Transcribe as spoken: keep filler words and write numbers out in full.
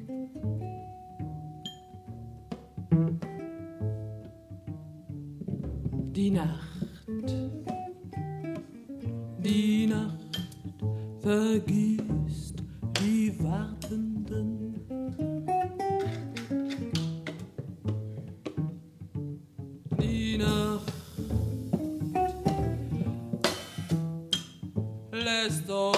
Die Nacht, die Nacht vergisst die Wartenden. Die Nacht lässt uns